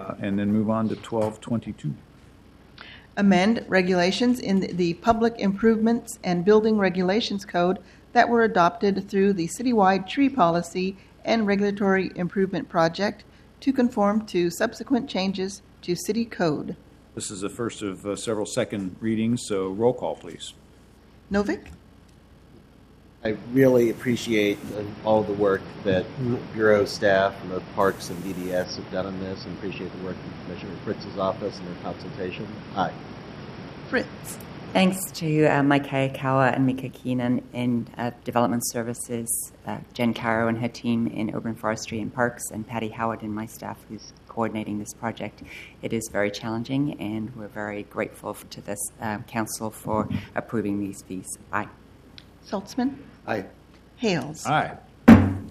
And then move on to 1222. Amend regulations in the Public Improvements and Building Regulations Code that were adopted through the citywide tree policy and regulatory improvement project to conform to subsequent changes to city code. This is the first of several second readings, so roll call, please. Novick? I really appreciate all the work that Bureau staff and the Parks and DDS have done on this, and appreciate the work of Commissioner Fritz's office and their consultation. Aye. Fritz? Thanks to Mike Hayakawa and Mika Keenan in Development Services, Jen Caro and her team in Urban Forestry and Parks, and Patty Howard and my staff who's coordinating this project. It is very challenging, and we're very grateful to this council for approving these fees. Aye. Saltzman? Aye. Hales? Aye.